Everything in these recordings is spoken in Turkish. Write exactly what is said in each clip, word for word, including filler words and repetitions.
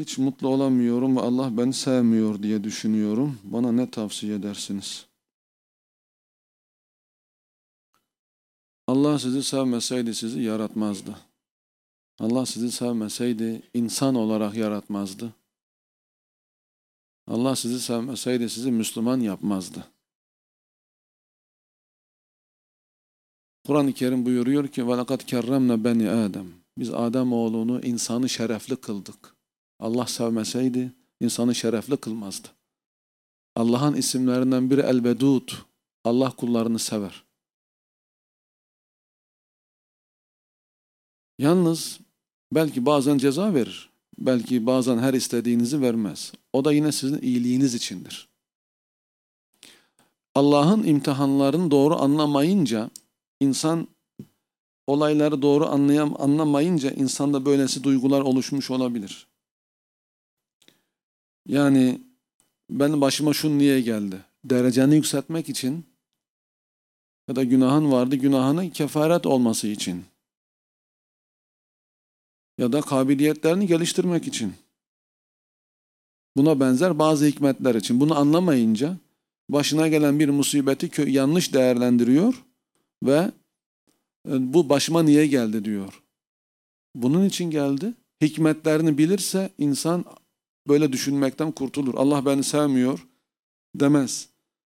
Hiç mutlu olamıyorum ve Allah beni sevmiyor diye düşünüyorum. Bana ne tavsiye edersiniz? Allah sizi sevmeseydi sizi yaratmazdı. Allah sizi sevmeseydi insan olarak yaratmazdı. Allah sizi sevmeseydi sizi Müslüman yapmazdı. Kur'an-ı Kerim buyuruyor ki وَلَقَدْ كَرَّمْنَا beni Adem. Biz Adem oğlunu, insanı şerefli kıldık. Allah sevmeseydi insanı şerefli kılmazdı. Allah'ın isimlerinden biri El-Vedud. Allah kullarını sever. Yalnız belki bazen ceza verir. Belki bazen her istediğinizi vermez. O da yine sizin iyiliğiniz içindir. Allah'ın imtihanlarını doğru anlamayınca, insan olayları doğru anlayam, anlamayınca insanda böylesi duygular oluşmuş olabilir. Yani benim başıma şu niye geldi? Dereceni yükseltmek için ya da günahın vardı, günahının kefaret olması için ya da kabiliyetlerini geliştirmek için. Buna benzer bazı hikmetler için. Bunu anlamayınca başına gelen bir musibeti yanlış değerlendiriyor ve bu başıma niye geldi diyor. Bunun için geldi. Hikmetlerini bilirse insan böyle düşünmekten kurtulur. Allah beni sevmiyor demez.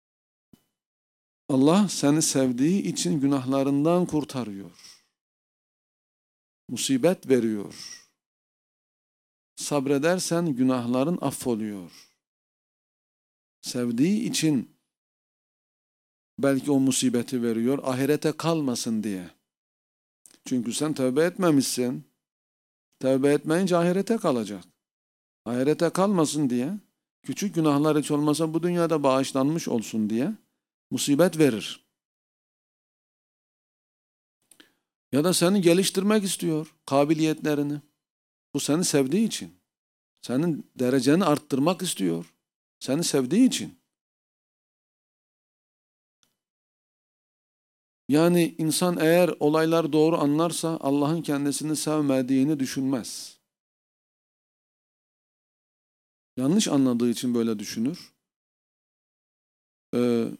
Allah seni sevdiği için günahlarından kurtarıyor. Musibet veriyor. Sabredersen günahların affoluyor. Sevdiği için belki o musibeti veriyor, ahirete kalmasın diye. Çünkü sen tövbe etmemişsin. Tövbe etmeyince ahirete kalacak. Ahirete kalmasın diye, küçük günahlar hiç olmasa bu dünyada bağışlanmış olsun diye musibet verir. Ya da seni geliştirmek istiyor, kabiliyetlerini. Bu seni sevdiği için. Senin dereceni arttırmak istiyor. Seni sevdiği için. Yani insan eğer olaylar doğru anlarsa Allah'ın kendisini sevmediğini düşünmez. Yanlış anladığı için böyle düşünür. Ee,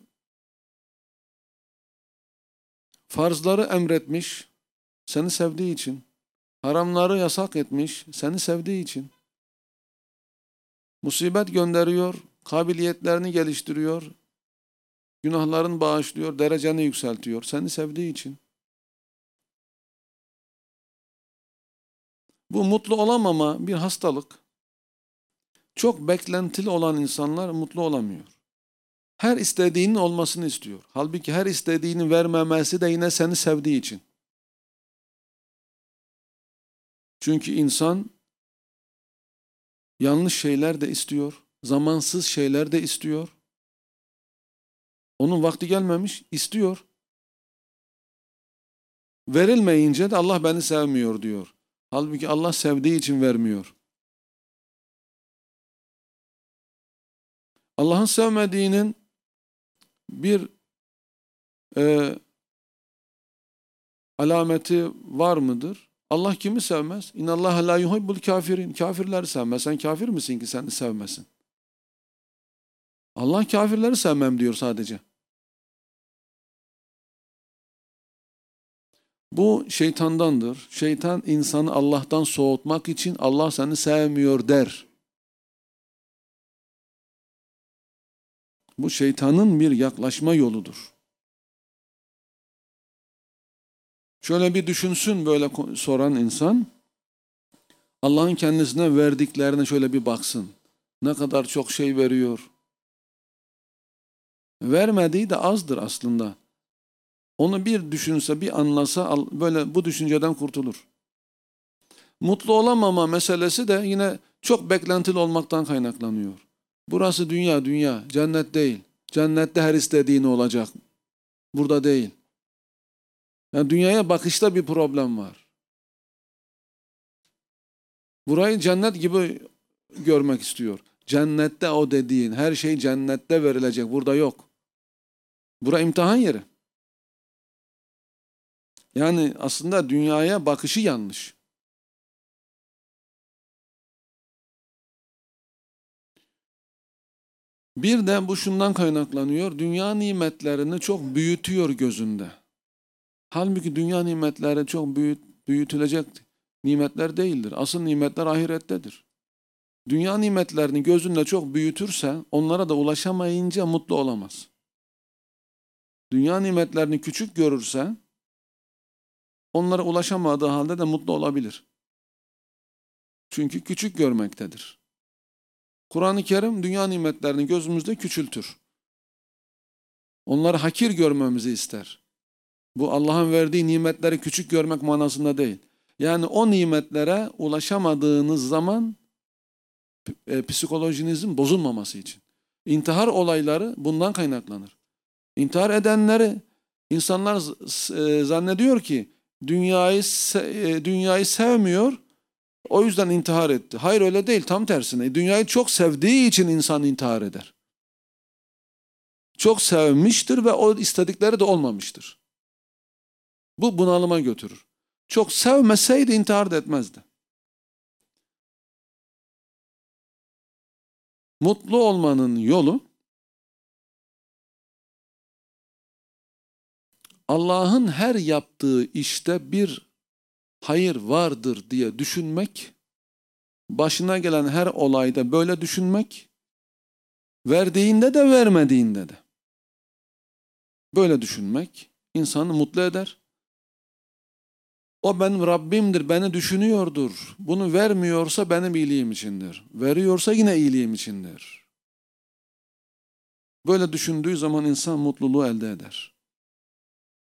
farzları emretmiş, seni sevdiği için. Haramları yasak etmiş, seni sevdiği için. Musibet gönderiyor, kabiliyetlerini geliştiriyor, günahlarını bağışlıyor, dereceni yükseltiyor, seni sevdiği için. Bu mutlu olamama bir hastalık. Çok beklentili olan insanlar mutlu olamıyor. Her istediğinin olmasını istiyor. Halbuki her istediğini vermemesi de yine seni sevdiği için. Çünkü insan yanlış şeyler de istiyor, zamansız şeyler de istiyor. Onun vakti gelmemiş, istiyor. Verilmeyince de Allah beni sevmiyor diyor. Halbuki Allah sevdiği için vermiyor. Allah'ın sevmediğinin bir e, alameti var mıdır? Allah kimi sevmez? İnnallâhe lâ yuhibbul kâfirin. Kafirleri sevmez. Sen kafir misin ki seni sevmesin? Allah kafirleri sevmem diyor sadece. Bu şeytandandır. Şeytan insanı Allah'tan soğutmak için Allah seni sevmiyor der. Bu şeytanın bir yaklaşma yoludur. Şöyle bir düşünsün böyle soran insan, Allah'ın kendisine verdiklerine şöyle bir baksın. Ne kadar çok şey veriyor. Vermediği de azdır aslında. Onu bir düşünse, bir anlasa böyle bu düşünceden kurtulur. Mutlu olamama meselesi de yine çok beklentili olmaktan kaynaklanıyor. Burası dünya, dünya, cennet değil. Cennette her istediğin olacak. Burada değil. Yani dünyaya bakışta bir problem var. Burayı cennet gibi görmek istiyor. Cennette o dediğin, her şey cennette verilecek. Burada yok. Bura imtihan yeri. Yani aslında dünyaya bakışı yanlış. Bir de bu şundan kaynaklanıyor. Dünya nimetlerini çok büyütüyor gözünde. Halbuki dünya nimetleri çok büyüt, büyütülecek nimetler değildir. Asıl nimetler ahirettedir. Dünya nimetlerini gözünde çok büyütürse onlara da ulaşamayınca mutlu olamaz. Dünya nimetlerini küçük görürse onlara ulaşamadığı halde de mutlu olabilir. Çünkü küçük görmektedir. Kur'an-ı Kerim dünya nimetlerini gözümüzde küçültür. Onları hakir görmemizi ister. Bu Allah'ın verdiği nimetleri küçük görmek manasında değil. Yani o nimetlere ulaşamadığınız zaman e, psikolojinizin bozulmaması için. İntihar olayları bundan kaynaklanır. İntihar edenleri insanlar e, zannediyor ki dünyayı e, dünyayı sevmiyor, o yüzden intihar etti. Hayır, öyle değil, tam tersine. Dünyayı çok sevdiği için insan intihar eder. Çok sevmiştir ve o istedikleri de olmamıştır. Bu bunalıma götürür. Çok sevmeseydi intihar da etmezdi. Mutlu olmanın yolu Allah'ın her yaptığı işte bir hayır vardır diye düşünmek, başına gelen her olayda böyle düşünmek, verdiğinde de vermediğinde de böyle düşünmek insanı mutlu eder. O benim Rabbimdir, beni düşünüyordur. Bunu vermiyorsa benim iyiliğim içindir. Veriyorsa yine iyiliğim içindir. Böyle düşündüğü zaman insan mutluluğu elde eder.